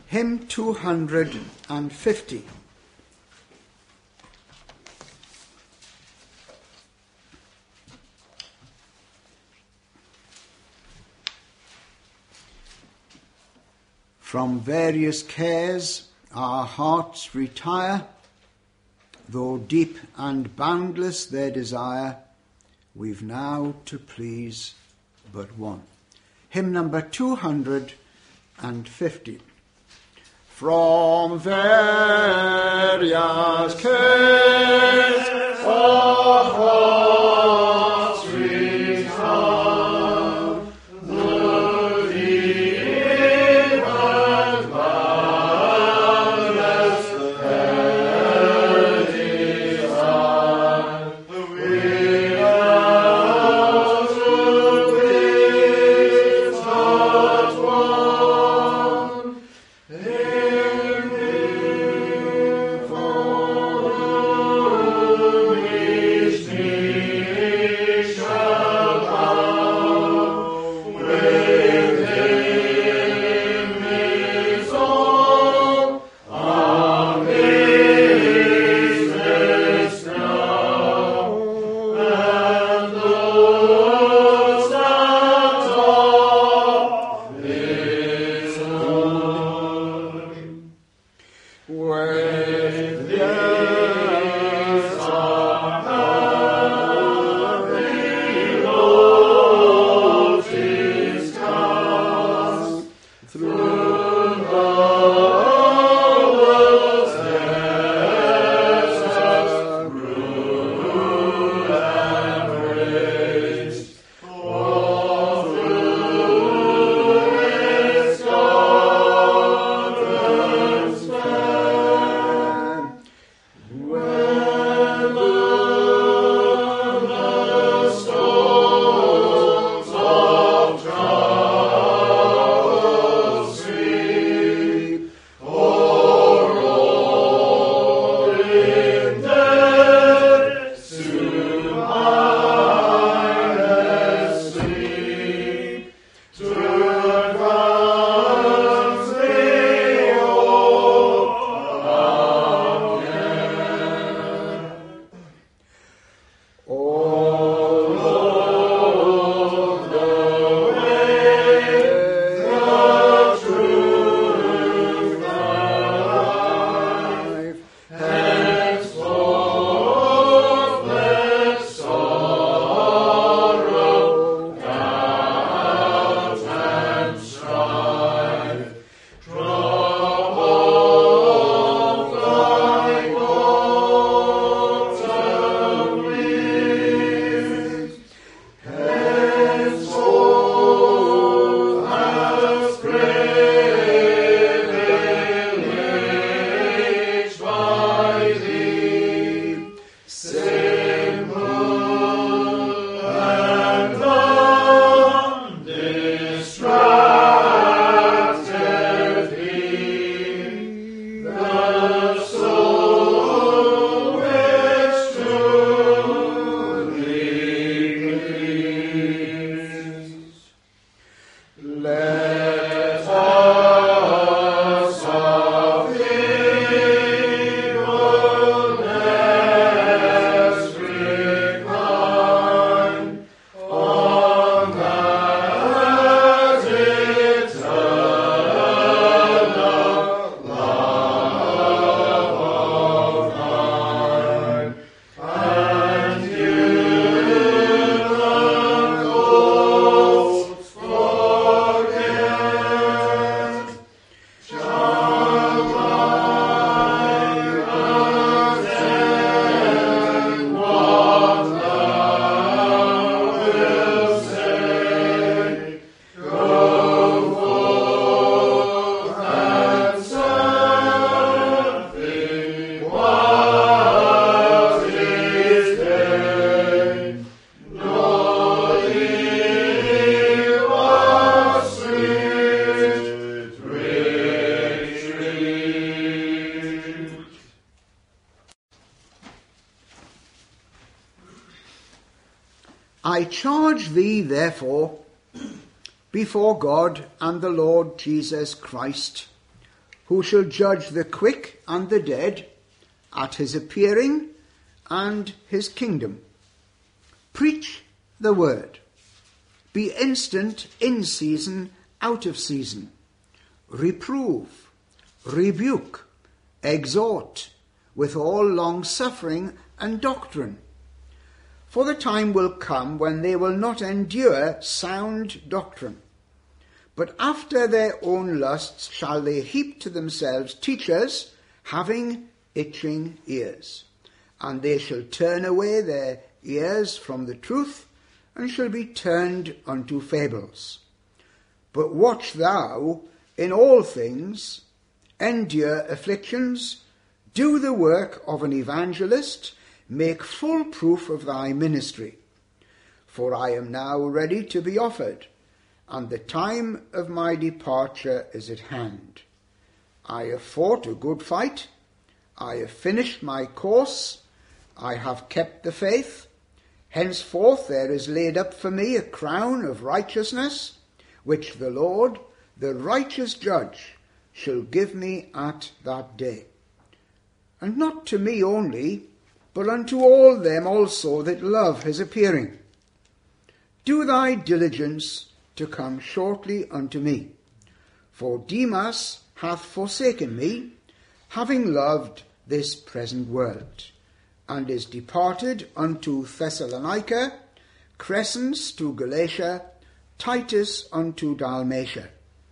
Hymn 250. From various cares our hearts retire, though deep and boundless their desire, we've now to please but one. Hymn number 250. From various cares our hearts retire, though deep and boundless their desire, we now to please but one. I charge thee, therefore, before God and the Lord Jesus Christ, who shall judge the quick and the dead at his appearing and his kingdom. Preach the word. Be instant in season, out of season. Reprove, rebuke, exhort, with all long-suffering and doctrine. For the time will come when they will not endure sound doctrine, but after their own lusts shall they heap to themselves teachers having itching ears. And they shall turn away their ears from the truth, and shall be turned unto fables. But watch thou in all things, endure afflictions, do the work of an evangelist, make full proof of thy ministry. For I am now ready to be offered, and the time of my departure is at hand. I have fought a good fight, I have finished my course, I have kept the faith. Henceforth there is laid up for me a crown of righteousness, which the Lord, the righteous judge, shall give me at that day. And not to me only, but unto all them also that love his appearing. Do thy diligence to come shortly unto me. For Demas hath forsaken me, having loved this present world, and is departed unto Thessalonica, Crescens to Galatia, Titus unto Dalmatia.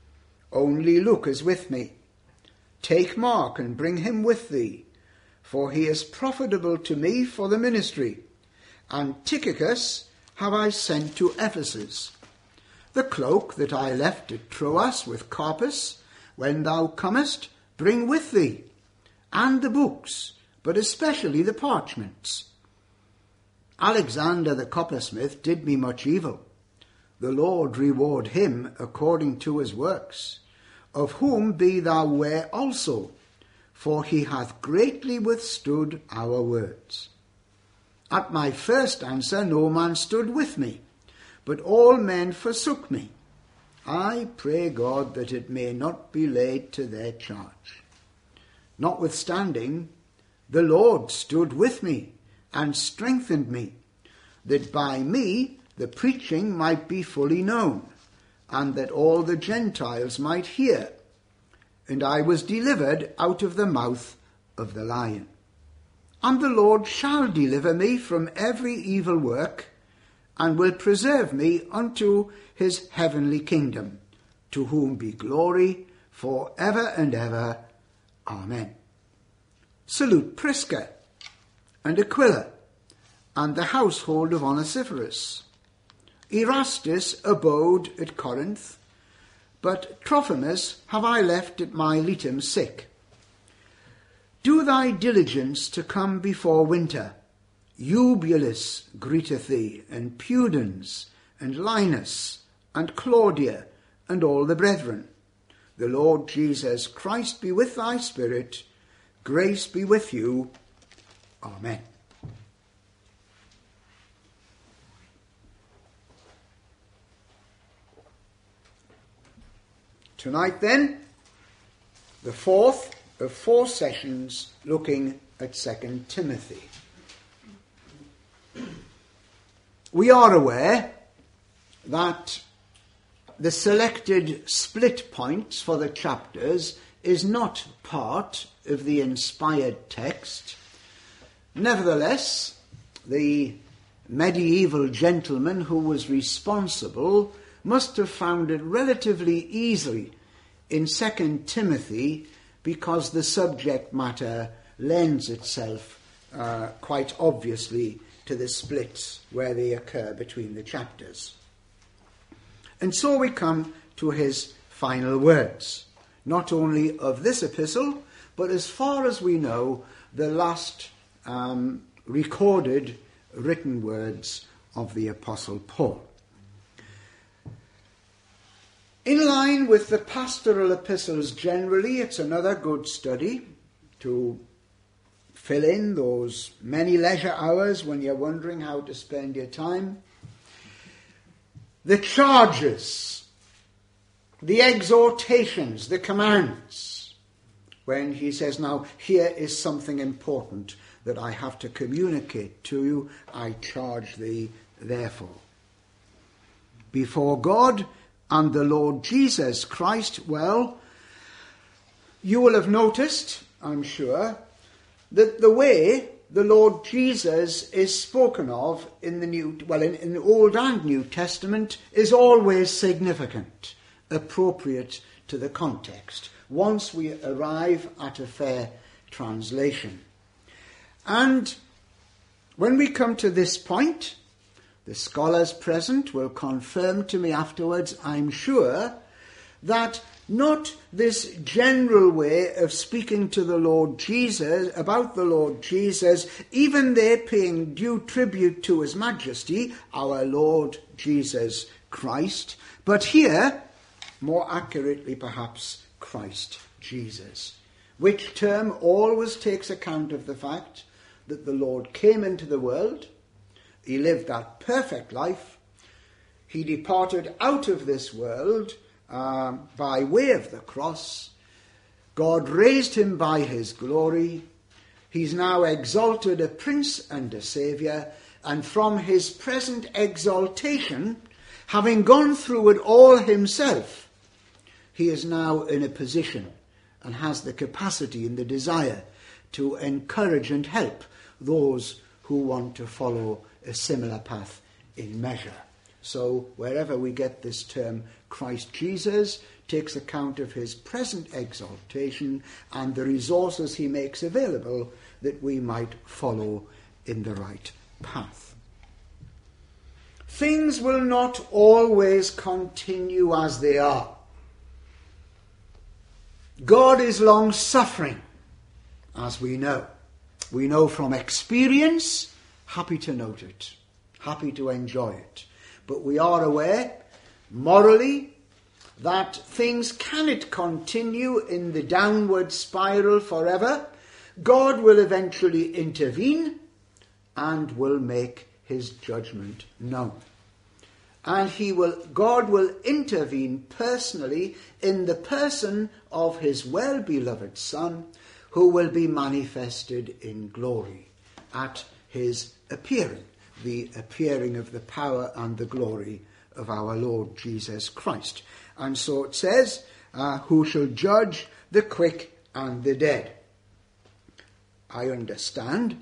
Only Luke is with me. Take Mark and bring him with thee, for he is profitable to me for the ministry. And Tychicus have I sent to Ephesus. The cloak that I left at Troas with Carpus, when thou comest, bring with thee, and the books, but especially the parchments. Alexander the coppersmith did me much evil. The Lord reward him according to his works, of whom be thou ware also, for he hath greatly withstood our words. At my first answer no man stood with me, but all men forsook me. I pray God that it may not be laid to their charge. Notwithstanding, the Lord stood with me and strengthened me, that by me the preaching might be fully known, and that all the Gentiles might hear. And I was delivered out of the mouth of the lion. And the Lord shall deliver me from every evil work, and will preserve me unto his heavenly kingdom, to whom be glory for ever and ever. Amen. Salute Prisca and Aquila, and the household of Onesiphorus. Erastus abode at Corinth, but Trophimus have I left at Miletum sick. Do thy diligence to come before winter. Eubulus greeteth thee, and Pudens, and Linus, and Claudia, and all the brethren. The Lord Jesus Christ be with thy spirit. Grace be with you. Amen. Tonight then, the fourth of 4 sessions looking at 2 Timothy. We are aware that the selected split points for the chapters is not part of the inspired text. Nevertheless, the medieval gentleman who was responsible must have found it relatively easily in 2 Timothy, because the subject matter lends itself quite obviously to the splits where they occur between the chapters. And so we come to his final words, not only of this epistle, but as far as we know, the last recorded written words of the Apostle Paul. In line with the pastoral epistles generally, it's another good study to fill in those many leisure hours when you're wondering how to spend your time. The charges, the exhortations, the commands, when he says, now, here is something important that I have to communicate to you. I charge thee, therefore. Before God and the Lord Jesus Christ, well, you will have noticed, I'm sure, that the way the Lord Jesus is spoken of in the Old and New Testament is always significant, appropriate to the context, once we arrive at a fair translation. And when we come to this point, the scholars present will confirm to me afterwards, I'm sure, that not this general way of speaking to the Lord Jesus, about the Lord Jesus, even they paying due tribute to his majesty, our Lord Jesus Christ, but here, more accurately perhaps, Christ Jesus, which term always takes account of the fact that the Lord came into the world, he lived that perfect life, he departed out of this world by way of the cross, God raised him by his glory, he's now exalted a prince and a saviour, and from his present exaltation, having gone through it all himself, he is now in a position and has the capacity and the desire to encourage and help those who want to follow a similar path in measure. So wherever we get this term Christ Jesus, takes account of his present exaltation and the resources he makes available that we might follow in the right path. Things will not always continue as they are. God is long-suffering, as we know. We know from experience, happy to note it, happy to enjoy it. But we are aware, morally, that things cannot continue in the downward spiral forever. God will eventually intervene and will make his judgment known. And God will intervene personally in the person of his well-beloved Son, who will be manifested in glory at his appearing, the appearing of the power and the glory of our Lord Jesus Christ. And so it says, who shall judge the quick and the dead. I understand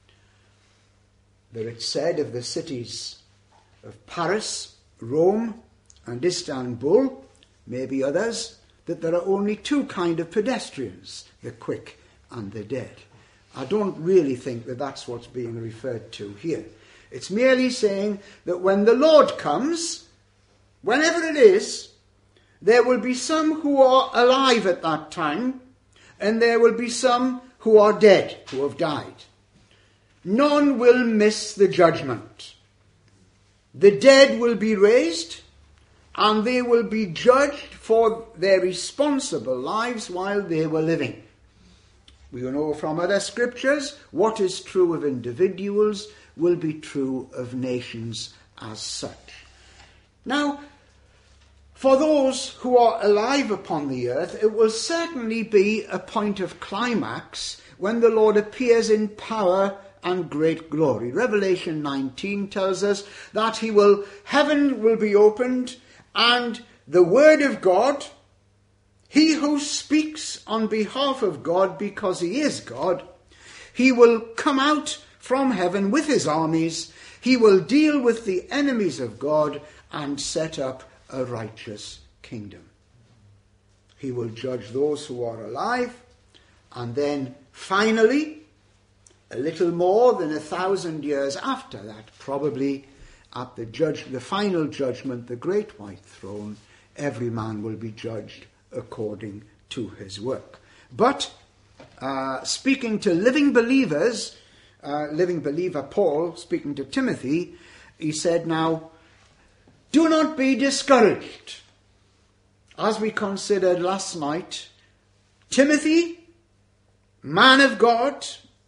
that it's said of the cities of Paris, Rome and Istanbul, maybe others, that there are only two kinds of pedestrians, the quick and the dead. I don't really think that that's what's being referred to here. It's merely saying that when the Lord comes, whenever it is, there will be some who are alive at that time, and there will be some who are dead, who have died. None will miss the judgment. The dead will be raised, and they will be judged for their responsible lives while they were living. We know from other scriptures what is true of individuals will be true of nations as such. Now, for those who are alive upon the earth, it will certainly be a point of climax when the Lord appears in power and great glory. Revelation 19 tells us that heaven will be opened, and the word of God, he who speaks on behalf of God because he is God, he will come out from heaven with his armies, he will deal with the enemies of God and set up a righteous kingdom. He will judge those who are alive, and then finally, a little more than 1,000 years after that, probably at the final judgment, the great white throne, every man will be judged according to his work. But speaking to living believers, living believer Paul, speaking to Timothy, he said, now, do not be discouraged. As we considered last night, Timothy, man of God,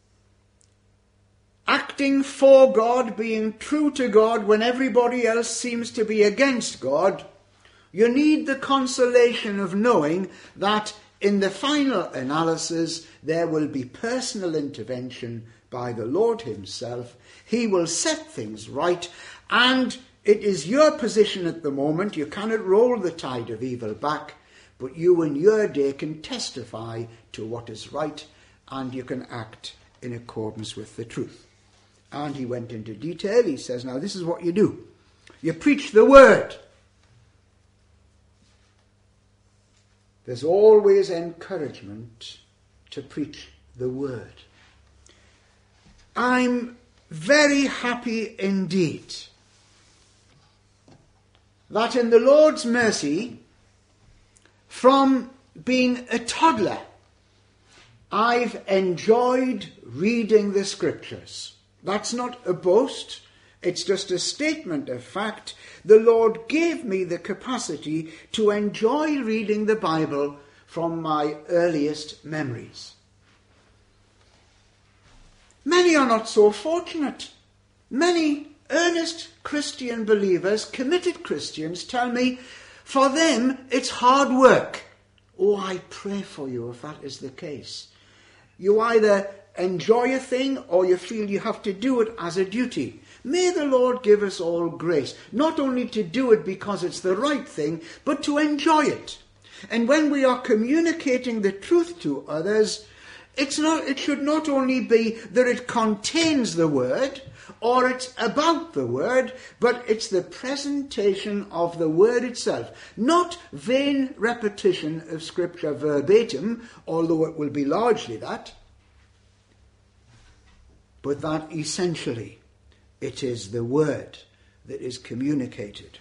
acting for God, being true to God when everybody else seems to be against God, you need the consolation of knowing that in the final analysis, there will be personal intervention by the Lord himself. He will set things right, and it is your position at the moment. You cannot roll the tide of evil back, but you in your day can testify to what is right, and you can act in accordance with the truth. And he went into detail. He says, now this is what you do. You preach the word. There's always encouragement to preach the word. I'm very happy indeed that in the Lord's mercy, from being a toddler, I've enjoyed reading the scriptures. That's not a boast. It's just a statement of fact. The Lord gave me the capacity to enjoy reading the Bible from my earliest memories. Many are not so fortunate. Many earnest Christian believers, committed Christians, tell me, for them it's hard work. Oh, I pray for you if that is the case. You either enjoy a thing or you feel you have to do it as a duty. May the Lord give us all grace, not only to do it because it's the right thing, but to enjoy it. And when we are communicating the truth to others, it should not only be that it contains the word or it's about the word, but it's the presentation of the word itself. Not vain repetition of scripture verbatim, although it will be largely that, but that essentially it is the word that is communicated.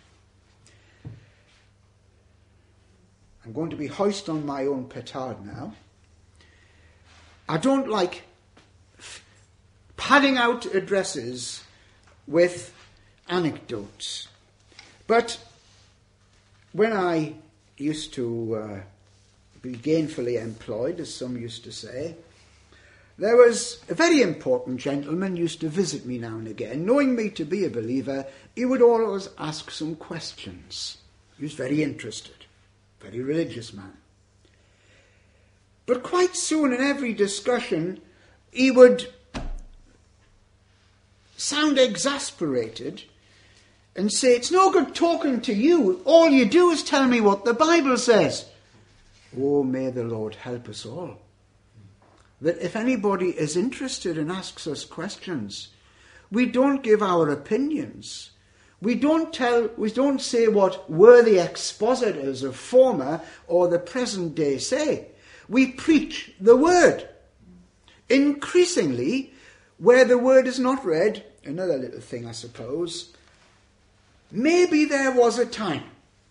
I'm going to be hoist on my own petard now. I don't like padding out addresses with anecdotes. But when I used to be gainfully employed, as some used to say, there was a very important gentleman used to visit me now and again. Knowing me to be a believer, he would always ask some questions. He was very interested, very religious man. But quite soon in every discussion, he would sound exasperated and say, it's no good talking to you. All you do is tell me what the Bible says. Oh, may the Lord help us all. That if anybody is interested and asks us questions, we don't give our opinions. We don't say what worthy expositors of former or the present day say. We preach the word. Increasingly, where the word is not read, another little thing I suppose, maybe there was a time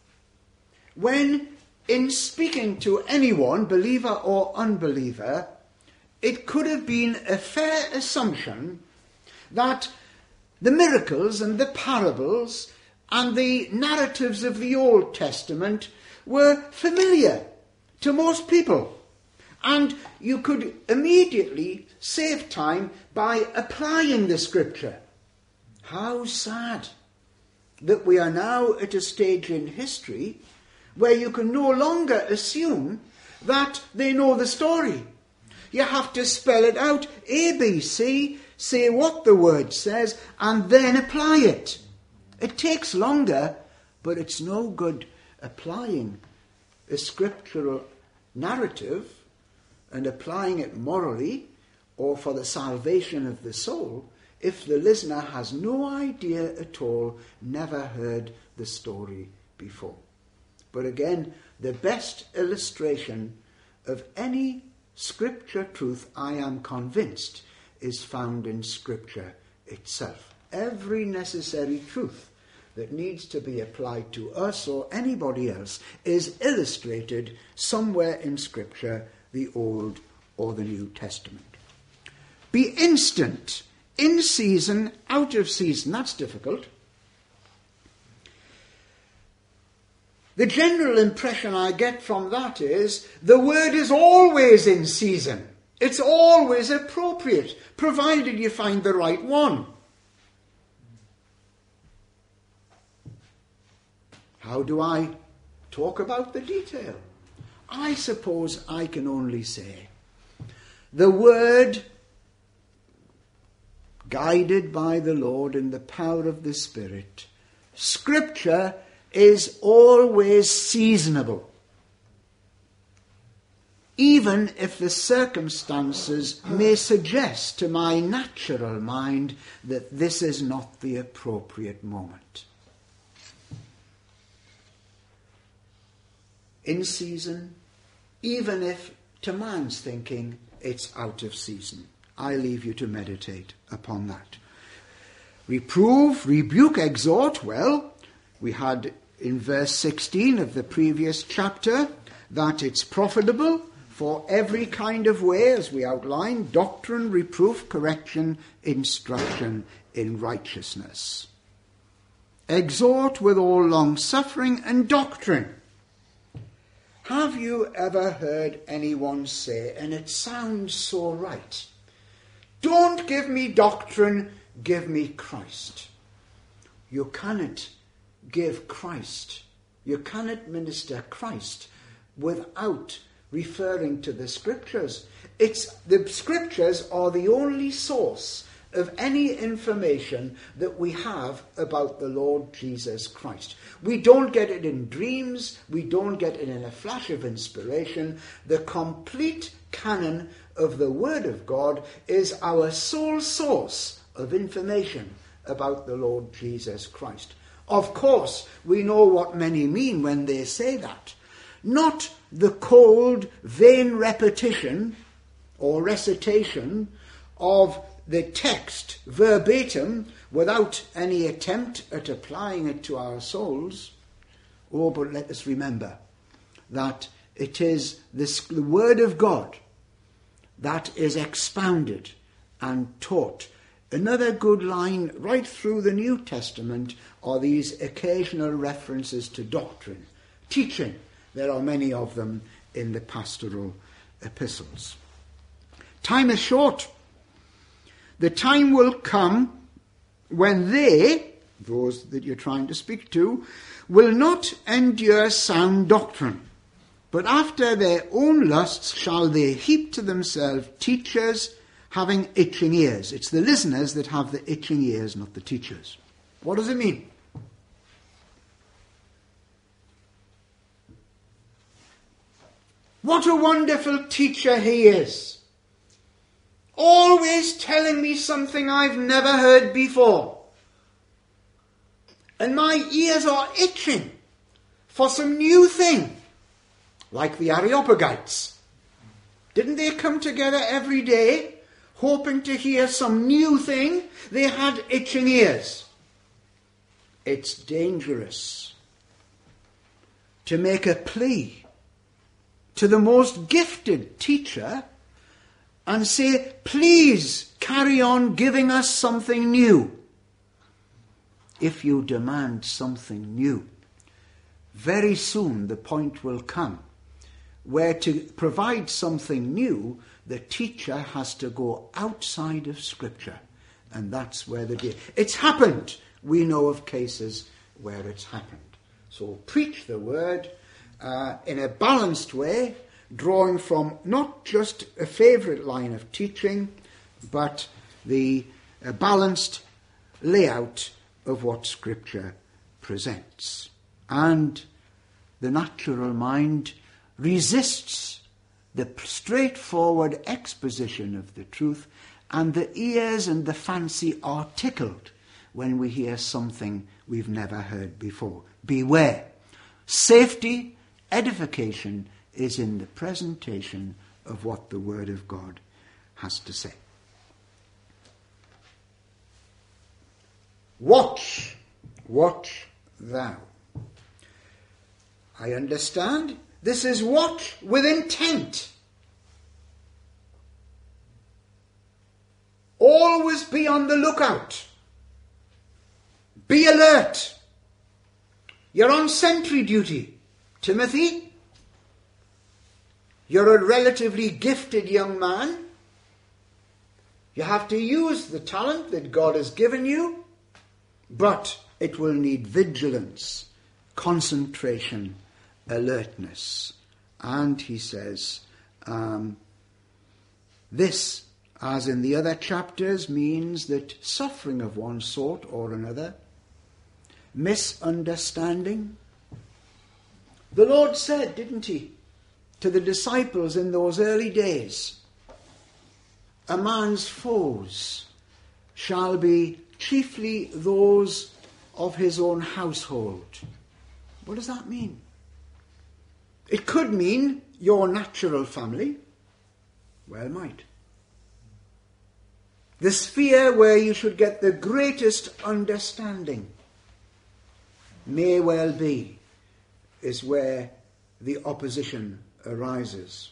when in speaking to anyone, believer or unbeliever, it could have been a fair assumption that the miracles and the parables and the narratives of the Old Testament were familiar to most people. And you could immediately save time by applying the scripture. How sad that we are now at a stage in history where you can no longer assume that they know the story. You have to spell it out, A, B, C, say what the word says, and then apply it. It takes longer, but it's no good applying a scriptural narrative and applying it morally or for the salvation of the soul if the listener has no idea at all, never heard the story before. But again, the best illustration of any scripture truth, I am convinced, is found in scripture itself. Every necessary truth that needs to be applied to us or anybody else is illustrated somewhere in scripture, the Old or the New Testament. Be instant, in season, out of season. That's difficult. The general impression I get from that is the word is always in season. It's always appropriate, provided you find the right one. How do I talk about the detail? I suppose I can only say the Word, guided by the Lord in the power of the Spirit, Scripture is always seasonable, even if the circumstances may suggest to my natural mind that this is not the appropriate moment. In season, even if to man's thinking it's out of season. I leave you to meditate upon that. Reprove, rebuke, exhort. Well, we had in verse 16 of the previous chapter that it's profitable for every kind of way, as we outlined: doctrine, reproof, correction, instruction in righteousness. Exhort with all long-suffering and doctrine. Have you ever heard anyone say, and it sounds so right, don't give me doctrine, give me Christ? You cannot give Christ, you cannot minister Christ without referring to the Scriptures. The Scriptures are the only source of any information that we have about the Lord Jesus Christ. We don't get it in dreams, we don't get it in a flash of inspiration. The complete canon of the Word of God is our sole source of information about the Lord Jesus Christ. Of course, we know what many mean when they say that. Not the cold, vain repetition or recitation of the text verbatim without any attempt at applying it to our souls. Oh, but let us remember that it is the Word of God that is expounded and taught. Another good line right through the New Testament are these occasional references to doctrine, teaching. There are many of them in the pastoral epistles. Time is short. The time will come when they, those that you're trying to speak to, will not endure sound doctrine, but after their own lusts shall they heap to themselves teachers having itching ears. It's the listeners that have the itching ears, not the teachers. What does it mean? What a wonderful teacher he is. Always telling me something I've never heard before. And my ears are itching for some new thing. Like the Areopagites. Didn't they come together every day hoping to hear some new thing? They had itching ears. It's dangerous to make a plea to the most gifted teacher and say, please carry on giving us something new. If you demand something new, very soon the point will come where to provide something new, the teacher has to go outside of Scripture. And that's where it's happened. We know of cases where it's happened. So preach the word in a balanced way, drawing from not just a favourite line of teaching, but the balanced layout of what Scripture presents. And the natural mind resists the straightforward exposition of the truth, and the ears and the fancy are tickled when we hear something we've never heard before. Beware. Safety, edification is in the presentation of what the Word of God has to say. Watch thou. I understand this is watch with intent. Always be on the lookout. Be alert. You're on sentry duty, Timothy. You're a relatively gifted young man. You have to use the talent that God has given you, but it will need vigilance, concentration, alertness, And he says, this, as in the other chapters, means that suffering of one sort or another, misunderstanding. The Lord said, didn't he, to the disciples in those early days, a man's foes shall be chiefly those of his own household. What does that mean? It could mean your natural family. Well, it might. The sphere where you should get the greatest understanding may well be is where the opposition arises.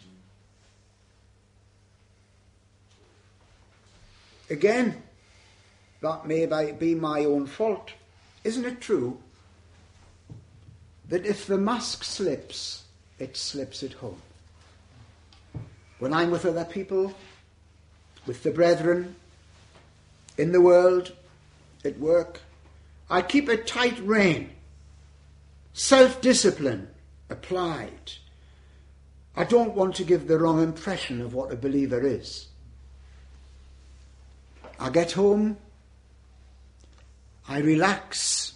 Again, that may be my own fault. Isn't it true that if the mask slips, it slips at home? When I'm with other people, with the brethren, in the world, at work, I keep a tight rein, self-discipline applied. I don't want to give the wrong impression of what a believer is. I get home, I relax.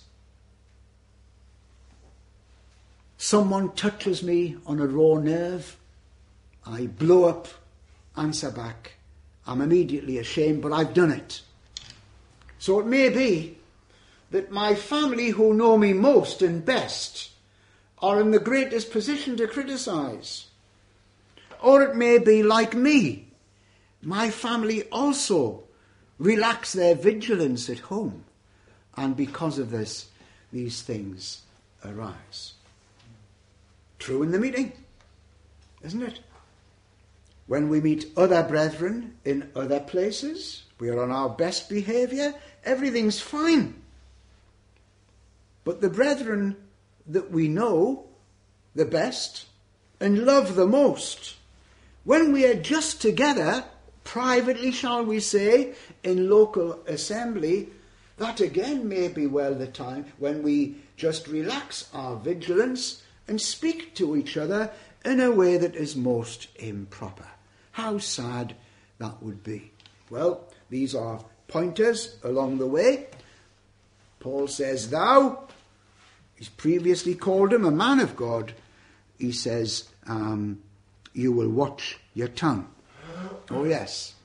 Someone touches me on a raw nerve, I blow up, answer back. I'm immediately ashamed, but I've done it. So it may be that my family, who know me most and best, are in the greatest position to criticize. Or it may be like me. My family also relax their vigilance at home, and because of this, these things arise. True in the meeting, isn't it? When we meet other brethren in other places, we are on our best behaviour, everything's fine. But the brethren that we know the best and love the most, when we are just together, privately, shall we say, in local assembly, that again may be well the time when we just relax our vigilance and speak to each other in a way that is most improper. How sad that would be. Well, these are pointers along the way. Paul says, thou, he's previously called him a man of God. He says, you will watch your tongue. Oh yes.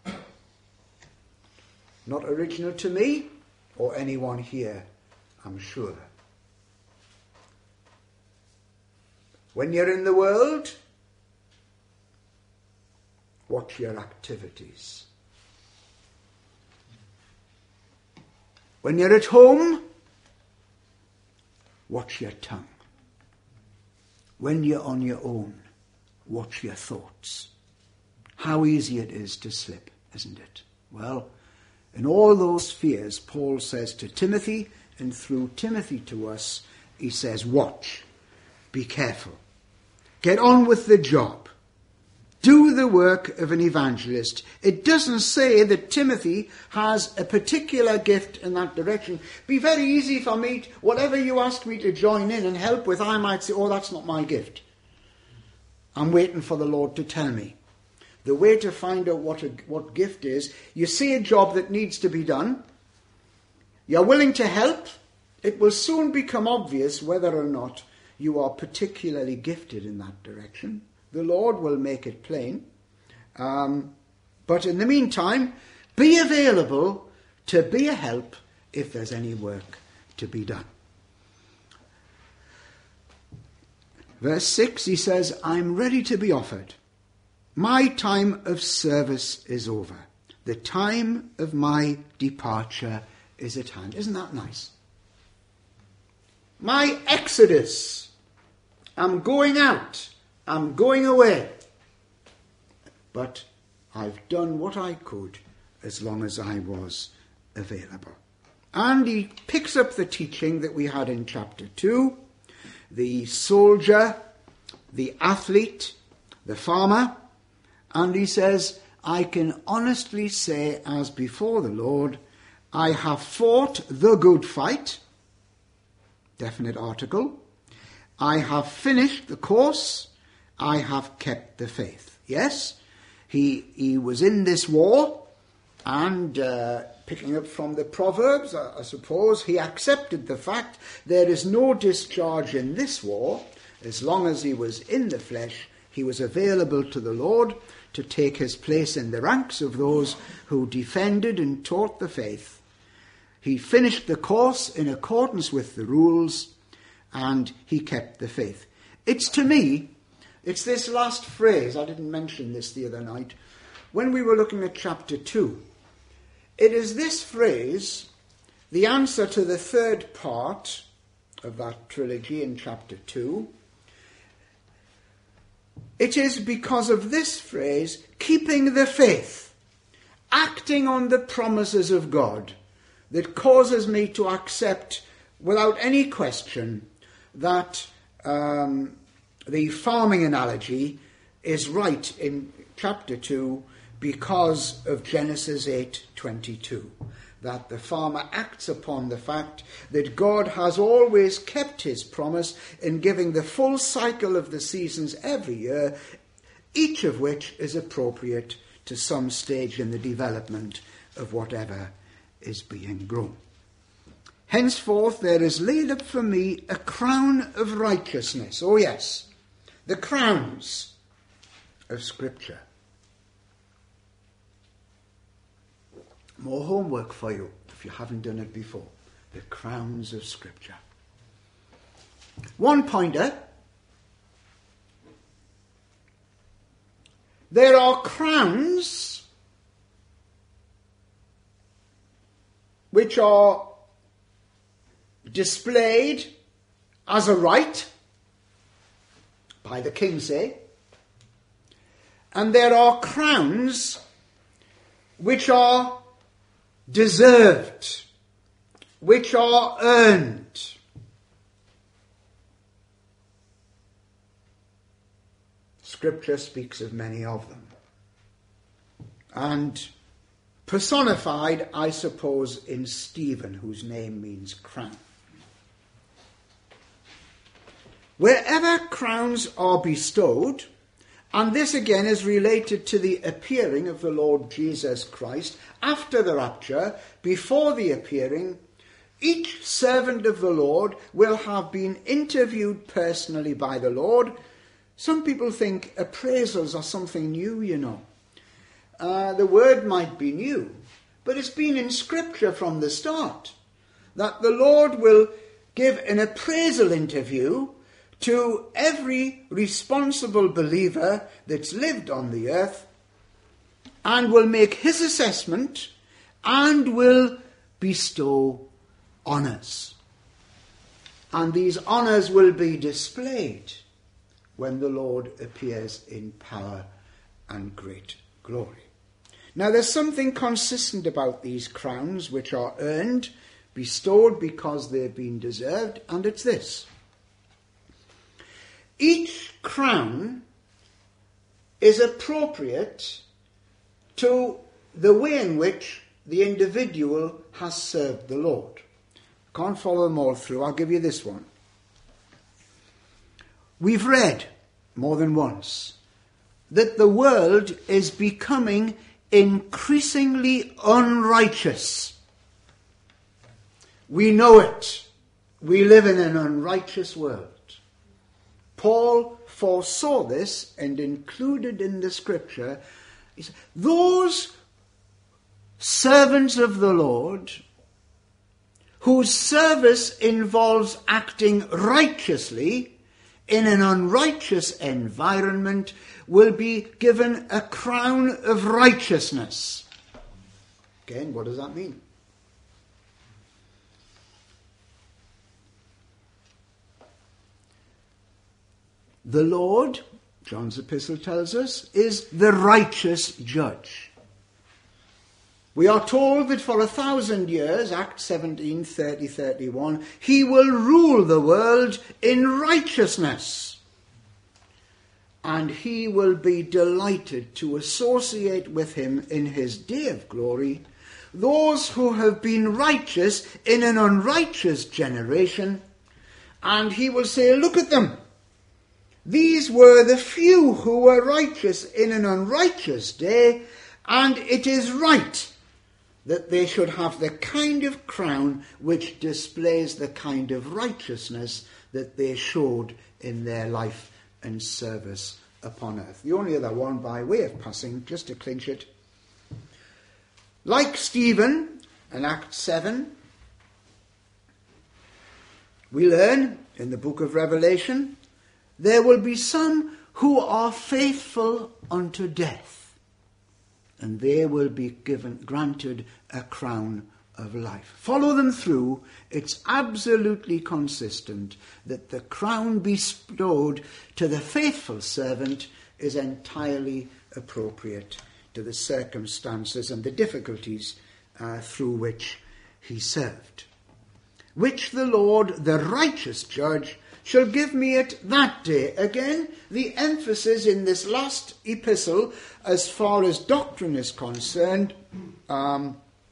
Not original to me or anyone here, I'm sure. When you're in the world, watch your activities. When you're at home, watch your tongue. When you're on your own, watch your thoughts. How easy it is to slip, isn't it? Well, in all those spheres, Paul says to Timothy, and through Timothy to us, he says, watch, be careful, get on with the job, do the work of an evangelist. It doesn't say that Timothy has a particular gift in that direction. It'd be very easy for me, whatever you ask me to join in and help with, I might say, oh, that's not my gift. I'm waiting for the Lord to tell me. The way to find out what gift is, you see a job that needs to be done, you're willing to help, it will soon become obvious whether or not you are particularly gifted in that direction. The Lord will make it plain. But in the meantime, be available to be a help if there's any work to be done. Verse 6, he says, I'm ready to be offered. My time of service is over. The time of my departure is at hand. Isn't that nice? My exodus. I'm going out. I'm going away. But I've done what I could as long as I was available. And he picks up the teaching that we had in chapter 2. The soldier, the athlete, the farmer. And he says, I can honestly say, as before the Lord, I have fought the good fight. Definite article. I have finished the course. I have kept the faith. Yes, he was in this war, and picking up from the Proverbs, I suppose, he accepted the fact there is no discharge in this war. As long as he was in the flesh, he was available to the Lord to take his place in the ranks of those who defended and taught the faith. He finished the course in accordance with the rules, and he kept the faith. To me, it's this last phrase. I didn't mention this the other night when we were looking at chapter 2. It is this phrase, the answer to the third part of that trilogy in chapter 2. It is because of this phrase, keeping the faith, acting on the promises of God, that causes me to accept without any question that the farming analogy is right in chapter 2 because of Genesis 8:22, that the farmer acts upon the fact that God has always kept his promise in giving the full cycle of the seasons every year, each of which is appropriate to some stage in the development of whatever is being grown. Henceforth there is laid up for me a crown of righteousness. Oh yes, the crowns of Scripture. More homework for you if you haven't done it before. The crowns of Scripture. One pointer. There are crowns which are displayed as a right by the king, say, and there are crowns which are deserved, which are earned. Scripture speaks of many of them. And personified, I suppose, in Stephen, whose name means crown. Wherever crowns are bestowed, and this again is related to the appearing of the Lord Jesus Christ after the rapture, before the appearing, each servant of the Lord will have been interviewed personally by the Lord. Some people think appraisals are something new, you know. The word might be new, but it's been in Scripture from the start, that the Lord will give an appraisal interview to every responsible believer that's lived on the earth, and will make his assessment and will bestow honours. And these honours will be displayed when the Lord appears in power and great glory. Now there's something consistent about these crowns which are earned, bestowed because they've been deserved, and it's this. Each crown is appropriate to the way in which the individual has served the Lord. Can't follow them all through. I'll give you this one. We've read more than once that the world is becoming increasingly unrighteous. We know it. We live in an unrighteous world. Paul foresaw this and included in the Scripture, he said, those servants of the Lord whose service involves acting righteously in an unrighteous environment will be given a crown of righteousness. Again, what does that mean? The Lord, John's epistle tells us, is the righteous judge. We are told that for 1,000 years, Acts 17, 30, 31, he will rule the world in righteousness. And he will be delighted to associate with him in his day of glory those who have been righteous in an unrighteous generation. And he will say, look at them. These were the few who were righteous in an unrighteous day, and it is right that they should have the kind of crown which displays the kind of righteousness that they showed in their life and service upon earth. The only other one, by way of passing, just to clinch it, like Stephen in Acts 7, we learn in the book of Revelation, there will be some who are faithful unto death, and they will be granted a crown of life. Follow them through. It's absolutely consistent that the crown bestowed to the faithful servant is entirely appropriate to the circumstances and the difficulties through which he served. Which the Lord, the righteous judge, shall give me at that day. Again, the emphasis in this last epistle, as far as doctrine is concerned, the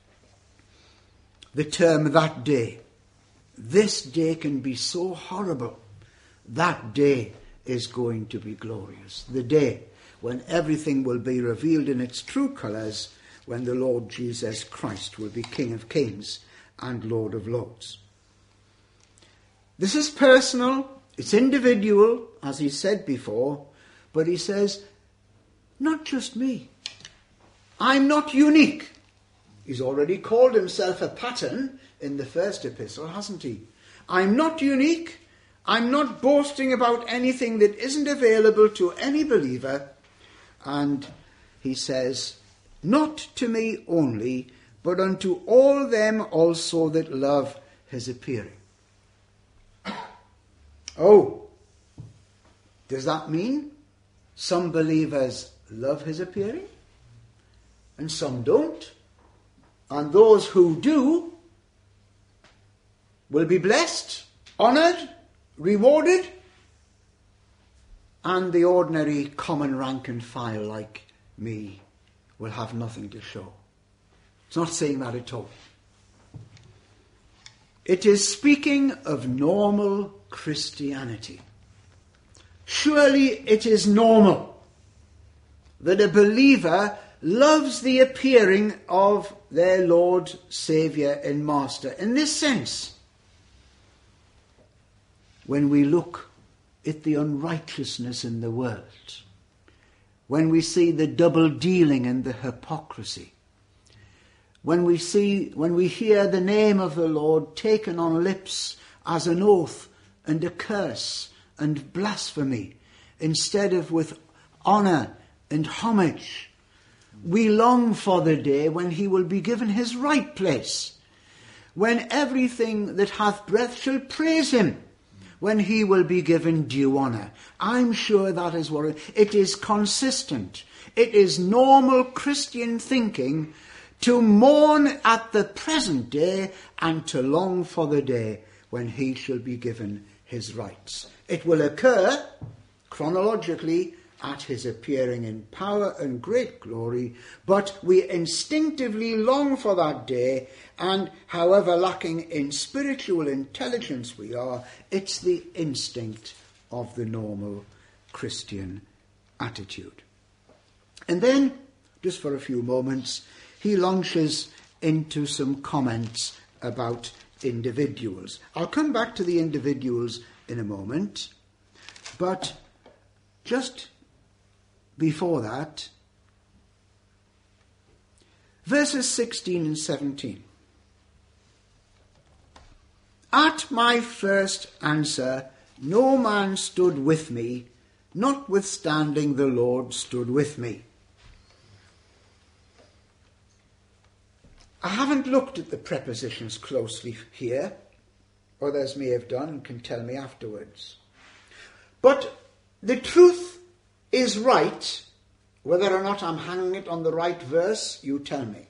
term that day. This day can be so horrible. That day is going to be glorious. The day when everything will be revealed in its true colours, when the Lord Jesus Christ will be King of Kings and Lord of Lords. This is personal, it's individual, as he said before, but he says, not just me. I'm not unique. He's already called himself a pattern in the first epistle, hasn't he? I'm not unique. I'm not boasting about anything that isn't available to any believer. And he says, not to me only, but unto all them also that love his appearing. Oh, does that mean some believers love his appearing and some don't? And those who do will be blessed, honoured, rewarded, and the ordinary common rank and file like me will have nothing to show. It's not saying that at all. It is speaking of normal Christianity. Surely it is normal that a believer loves the appearing of their Lord, Saviour and Master. In this sense, when we look at the unrighteousness in the world, when we see the double dealing and the hypocrisy, when we hear the name of the Lord taken on lips as an oath and a curse and blasphemy, instead of with honour and homage, we long for the day when he will be given his right place, when everything that hath breath shall praise him, when he will be given due honour. I'm sure that is what it is. Consistent. It is normal Christian thinking to mourn at the present day and to long for the day when he shall be given his rights. It will occur chronologically at his appearing in power and great glory, but we instinctively long for that day, and however lacking in spiritual intelligence we are, it's the instinct of the normal Christian attitude. And then, just for a few moments, he launches into some comments about individuals. I'll come back to the individuals in a moment, but just before that, verses 16 and 17. At my first answer, no man stood with me, notwithstanding the Lord stood with me. I haven't looked at the prepositions closely here. Others may have done and can tell me afterwards. But the truth is right. Whether or not I'm hanging it on the right verse, you tell me.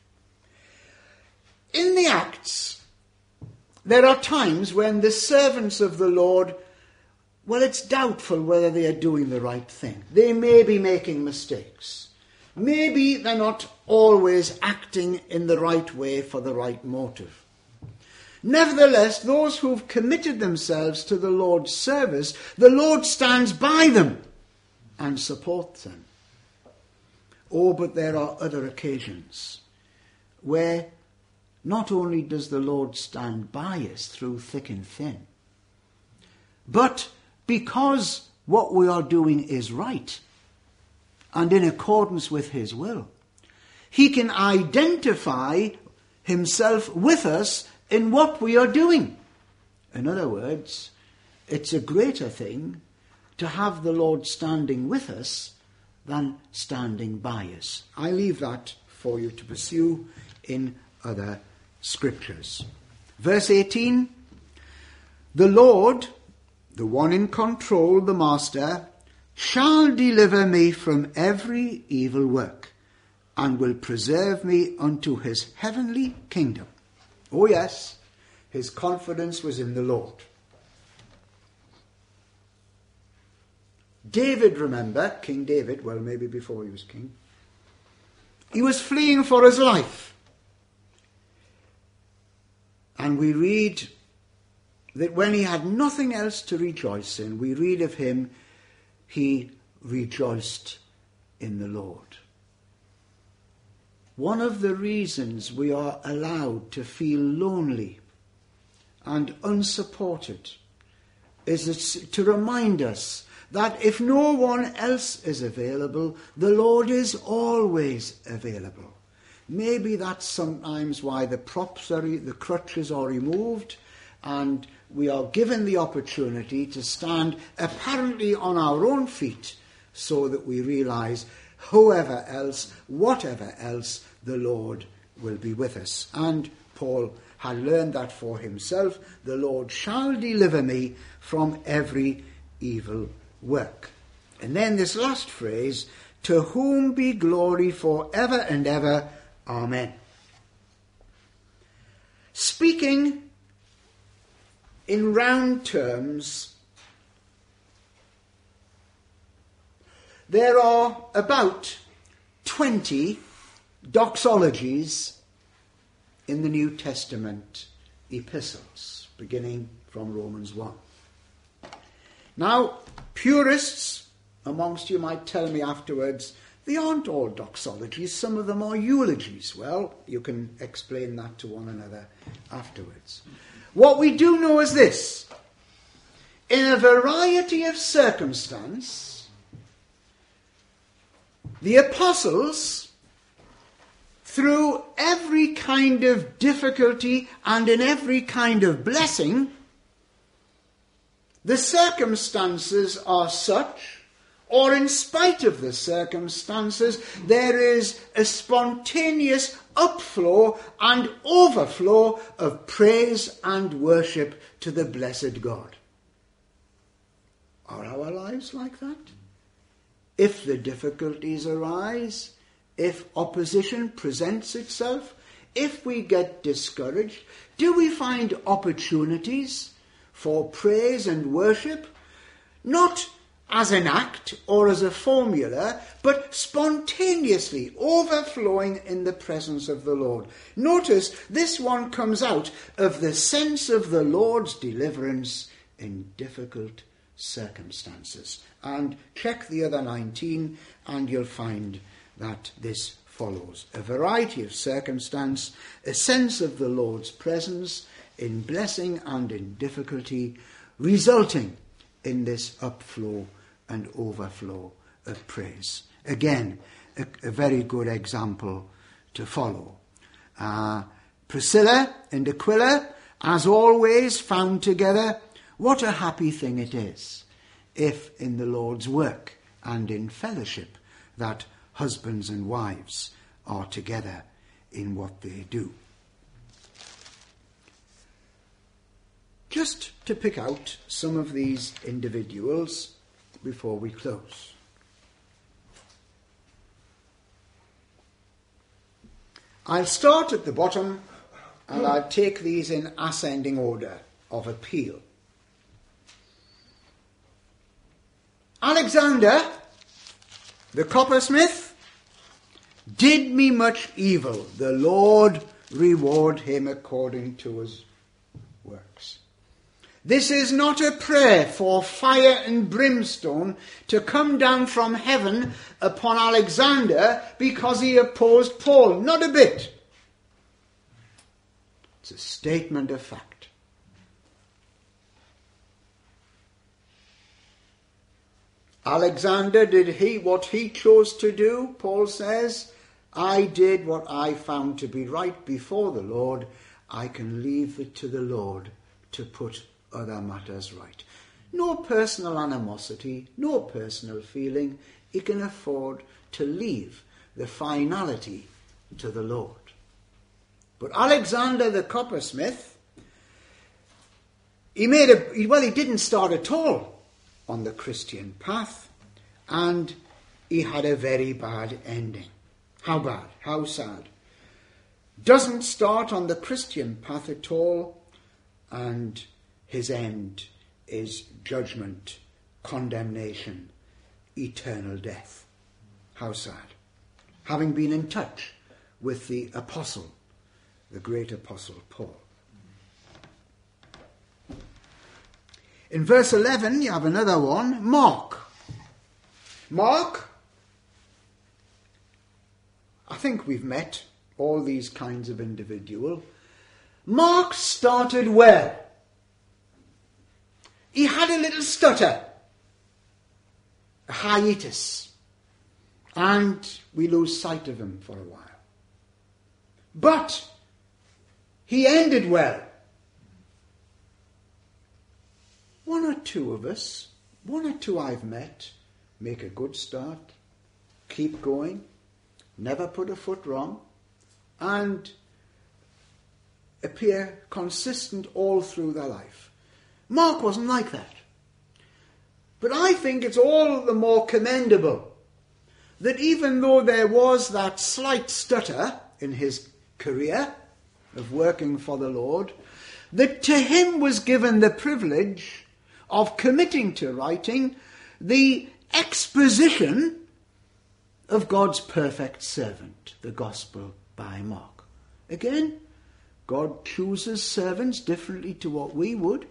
In the Acts, there are times when the servants of the Lord, well, it's doubtful whether they are doing the right thing. They may be making mistakes. Maybe they're not always acting in the right way for the right motive. Nevertheless, those who've committed themselves to the Lord's service, the Lord stands by them and supports them. Oh, but there are other occasions where not only does the Lord stand by us through thick and thin, but because what we are doing is right and in accordance with his will, he can identify himself with us in what we are doing. In other words, it's a greater thing to have the Lord standing with us than standing by us. I leave that for you to pursue in other scriptures. Verse 18, the Lord, the one in control, the Master, shall deliver me from every evil work, and will preserve me unto his heavenly kingdom. Oh yes, his confidence was in the Lord. David, remember, King David, well, maybe before he was king, he was fleeing for his life. And we read that when he had nothing else to rejoice in, we read of him, he rejoiced in the Lord. One of the reasons we are allowed to feel lonely and unsupported is to remind us that if no one else is available, the Lord is always available. Maybe that's sometimes why the crutches are removed, and we are given the opportunity to stand apparently on our own feet, so that we realize whoever else, whatever else, the Lord will be with us. And Paul had learned that for himself. The Lord shall deliver me from every evil work. And then this last phrase, to whom be glory for ever and ever. Amen. Speaking in round terms, there are about 20 doxologies in the New Testament epistles, beginning from Romans 1. Now, purists amongst you might tell me afterwards, they aren't all doxologies, some of them are eulogies. Well, you can explain that to one another afterwards. What we do know is this: in a variety of circumstance, the apostles, through every kind of difficulty and in every kind of blessing, the circumstances are such, or in spite of the circumstances, there is a spontaneous upflow and overflow of praise and worship to the blessed God. Are our lives like that? If the difficulties arise, if opposition presents itself, if we get discouraged, do we find opportunities for praise and worship? Not as an act or as a formula, but spontaneously overflowing in the presence of the Lord. Notice this one comes out of the sense of the Lord's deliverance in difficult circumstances. And check the other 19 and you'll find that this follows. A variety of circumstance, a sense of the Lord's presence in blessing and in difficulty, resulting in this upflow and overflow of praise. Again, a very good example to follow. Priscilla and Aquila, as always, found together. What a happy thing it is if in the Lord's work and in fellowship that husbands and wives are together in what they do. Just to pick out some of these individuals before we close. I'll start at the bottom and I'll take these in ascending order of appeal. Alexander, the coppersmith, did me much evil. The Lord reward him according to his This is not a prayer for fire and brimstone to come down from heaven upon Alexander because he opposed Paul. Not a bit. It's a statement of fact. Alexander did what he chose to do, Paul says. I did what I found to be right before the Lord. I can leave it to the Lord to put other matters right. No personal animosity, no personal feeling. He can afford to leave the finality to the Lord. But Alexander the coppersmith, he didn't start at all on the Christian path, and he had a very bad ending. How bad? How sad? Doesn't start on the Christian path at all, and his end is judgment, condemnation, eternal death. How sad. Having been in touch with the apostle, the great apostle Paul. In verse 11, you have another one, Mark. Mark, I think we've met all these kinds of individual. Mark started well. He had a little stutter, a hiatus, and we lose sight of him for a while. But he ended well. One or two I've met, make a good start, keep going, never put a foot wrong, and appear consistent all through their life. Mark wasn't like that. But I think it's all the more commendable that even though there was that slight stutter in his career of working for the Lord, that to him was given the privilege of committing to writing the exposition of God's perfect servant, the Gospel by Mark. Again, God chooses servants differently to what we would.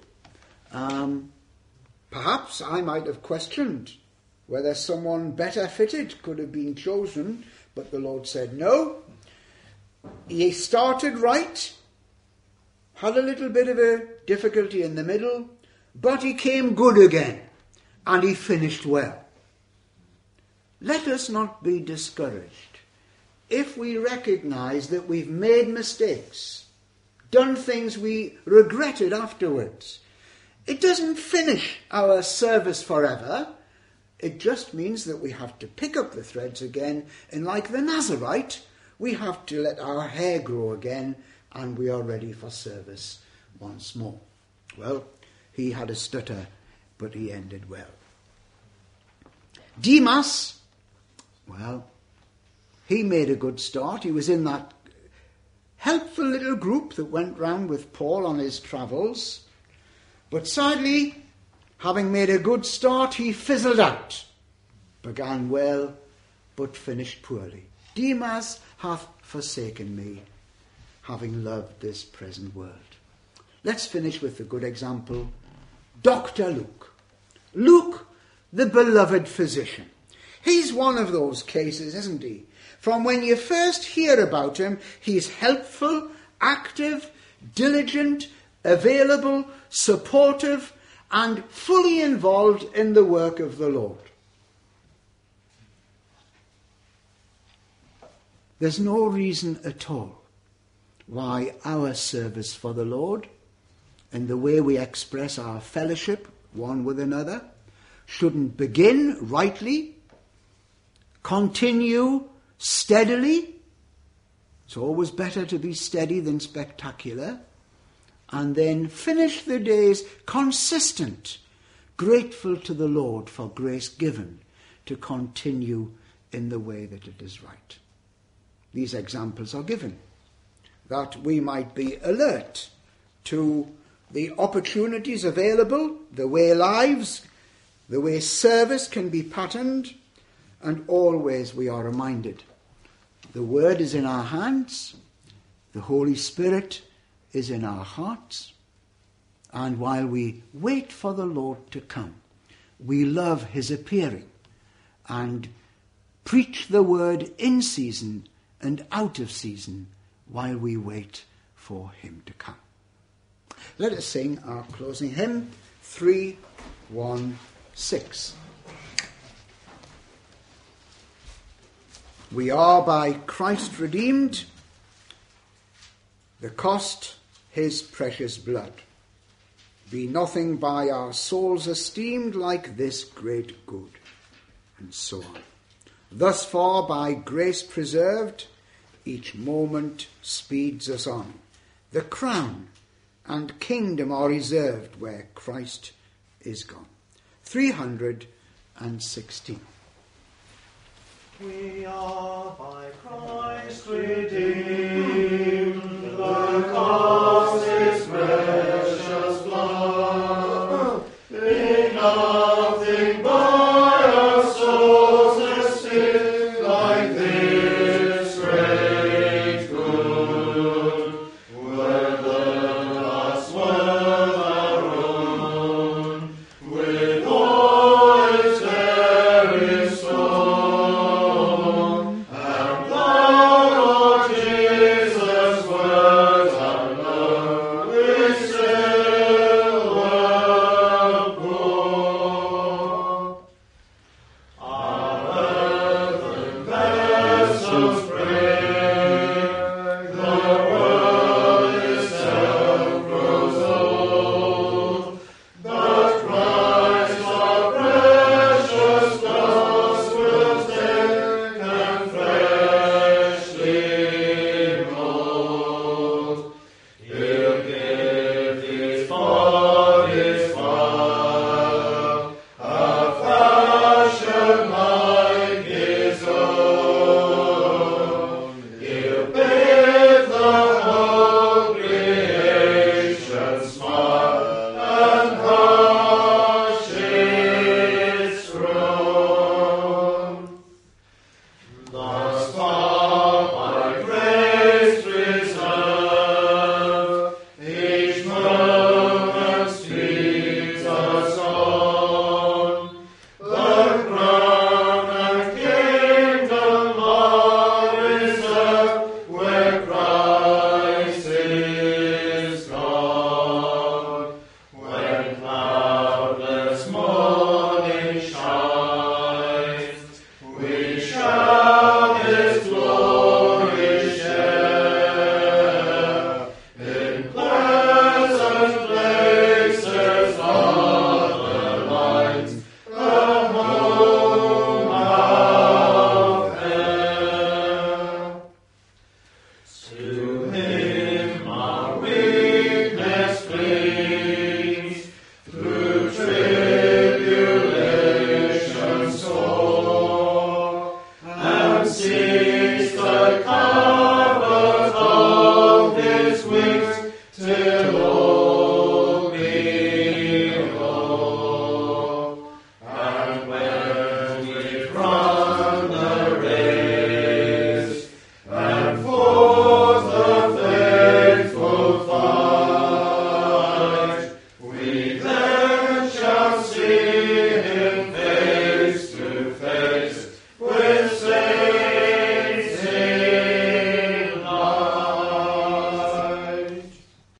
Perhaps I might have questioned whether someone better fitted could have been chosen, but the Lord said no. He started right, had a little bit of a difficulty in the middle, but he came good again, and he finished well. Let us not be discouraged if we recognize that we've made mistakes, done things we regretted afterwards. It doesn't finish our service forever. It just means that we have to pick up the threads again, and like the Nazarite, we have to let our hair grow again, and we are ready for service once more. Well, he had a stutter, but he ended well. Demas, well, he made a good start. He was in that helpful little group that went round with Paul on his travels. But sadly, having made a good start, he fizzled out. Began well, but finished poorly. Demas hath forsaken me, having loved this present world. Let's finish with the good example. Dr. Luke. Luke, the beloved physician. He's one of those cases, isn't he? From when you first hear about him, he's helpful, active, diligent, available, supportive, and fully involved in the work of the Lord. There's no reason at all why our service for the Lord and the way we express our fellowship one with another shouldn't begin rightly, continue steadily. It's always better to be steady than spectacular. And then finish the days consistent, grateful to the Lord for grace given to continue in the way that it is right. These examples are given that we might be alert to the opportunities available, the way lives, the way service can be patterned, and always we are reminded. The Word is in our hands, the Holy Spirit is in our hearts, And while we wait for the Lord to come, we love his appearing and preach the word in season and out of season while we wait for him to come. Let us sing our closing hymn, 316. We are by Christ redeemed, the cost his precious blood. Be nothing by our souls esteemed like this great good, and so on. Thus far by grace preserved, each moment speeds us on. The crown and kingdom are reserved where Christ is gone. 316. We are by Christ redeemed, the cost is precious blood. Be nothing by our souls esteemed like this great good. Whether us worth our own, with all its very soul, and thou, Lord Jesus, worth our love, we still were poor. Our earthen vessels